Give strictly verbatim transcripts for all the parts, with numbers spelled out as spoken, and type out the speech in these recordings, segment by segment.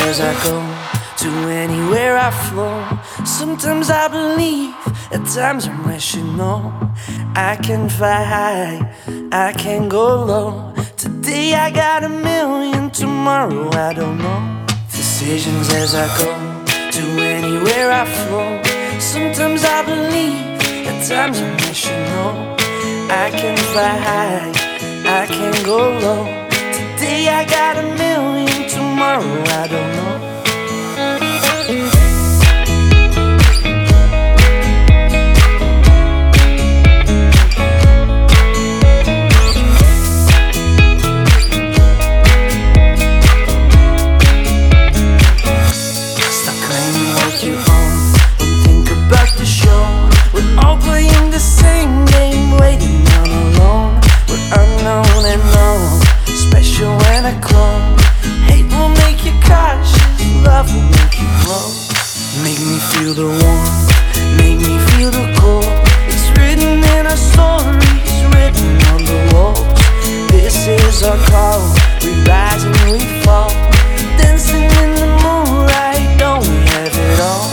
as I go, to anywhere I flow. Sometimes I believe, at times I'm rational. I can fly high, I can go low. Today I got a million, tomorrow I don't know. Decisions as I go, to anywhere I flow. Sometimes I believe, at times I'm rational. I can fly high, I can go low. Today I got a million, tomorrow I don't know. Stop claiming what you own, don't think about the show. We're all playing the same game, waiting on alone. We're unknown and known, special when I clone. Hate will make you cautious, love will make you grow. Make me feel the warmth, make me feel the cold. It's written in our stories, written on the walls. This is our call, we rise and we fall. Dancing in the moonlight, don't we have it all?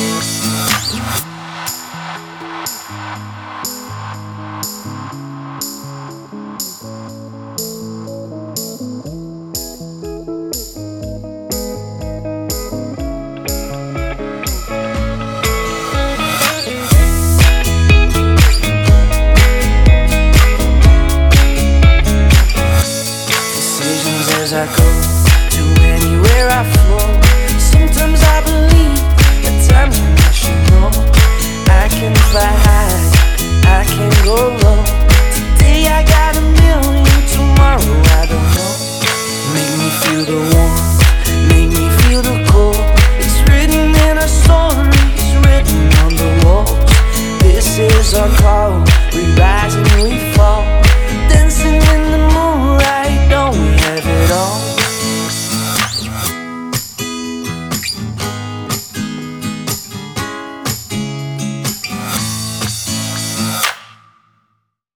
As I go, to anywhere I flow. Sometimes I believe, at times I'm rational. I can fly high, I can go low. Today I got a million, tomorrow I don't know. Make me feel the warmth, make me feel the cold. It's written in our stories, written on the walls. This is our call, we rise and we